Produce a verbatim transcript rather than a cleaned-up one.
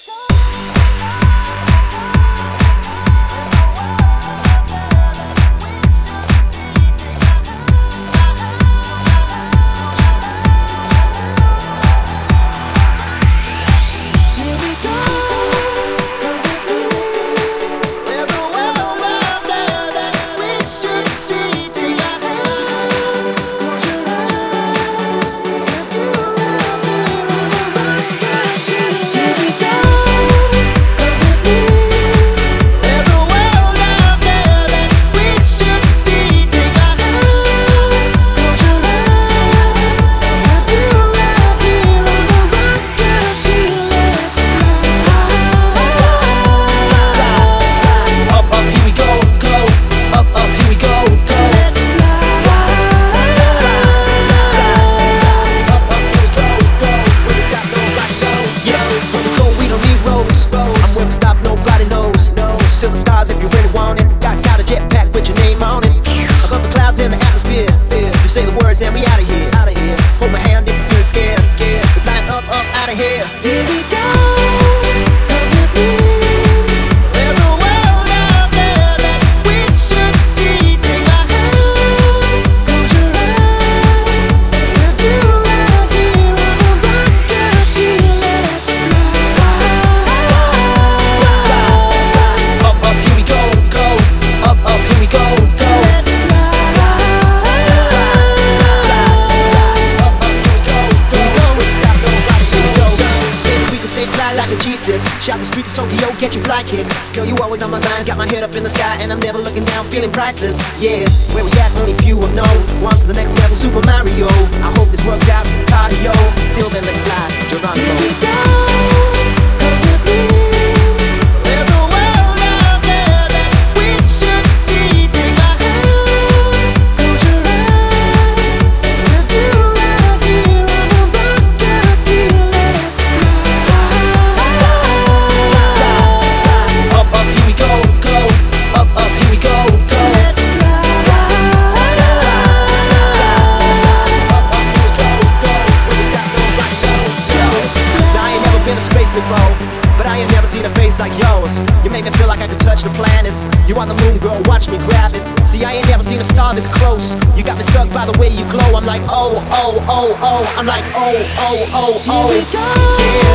And we outta here, outta here. Hold my hand if you feel scared, scared. We flying up, up, outta here. Here we go. Come with me. There's a world out there that we should see. Take my hand, close your eyes. We'll do right here on the rocket till let's fly. Up, up, here we go, go. Up, up, here we go, go. Like a G six, shop the street to Tokyo, get you fly kicks. Girl, you always on my mind, got my head up in the sky, and I'm never looking down, feeling priceless. Yeah, where we at, only few will know. On to the next level, Super Mario. I hope this works out, cardio. Till then, let's fly, Geronimo. Here we go, come with me. There's a world out there that we should see. Take my hand, close your eyes. We'll do right here on the rocket till let's before, but I ain't never seen a face like yours. You make me feel like I could touch the planets. You on the moon, girl, watch me grab it. See, I ain't never seen a star this close. You got me struck by the way you glow. I'm like, oh, oh, oh, oh. I'm like, oh, oh, oh, oh. Here we go. Yeah.